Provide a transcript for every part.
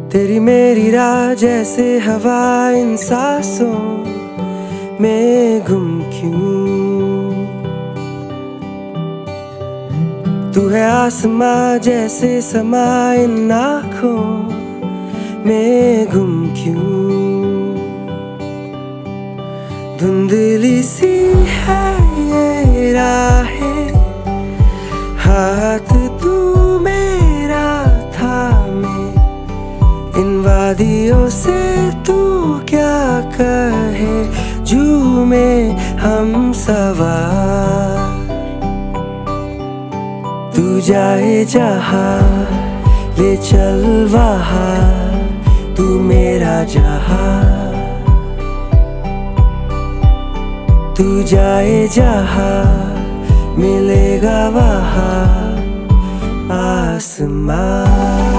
तेरी मेरी राह जैसे हवा इन सांसों में गुम क्यों। तू है आसमां जैसे समा इन आँखों में गुम क्यों। धुंधली सी है ये राहें, हाथ तू मेरा थामे। इन वादियों से तू क्या कहे, झूमे हम सवार। तू जाए जहाँ ले चल वहाँ, तू मेरा जहाँ। तू जाए जहाँ मिलेगा वहाँ आसमां।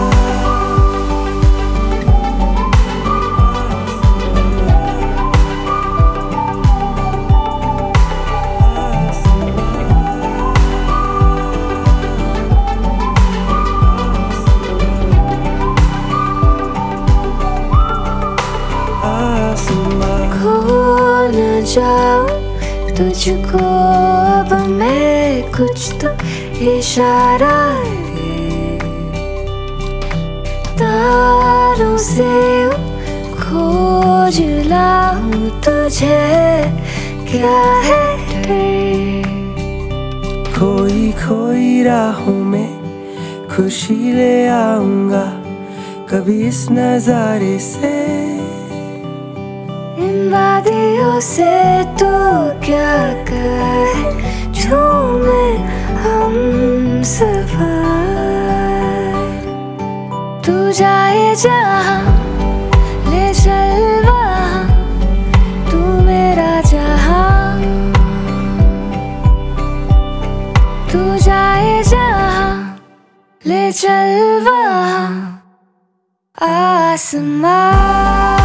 खो न जाऊं तुझको अब मैं, कुछ तो इशारा है। तारों से खोज लाऊं तुझे, क्या है डर। खोई खोई राहों में खुशी ले आऊंगा कभी इस नजारे से। इन वादियों से तू क्या कहे, झूमे हम सफर। तू जाए जहाँ ले चल वहाँ, तू मेरा जहाँ। तू जाए जहाँ ले चल वहाँ आसमां।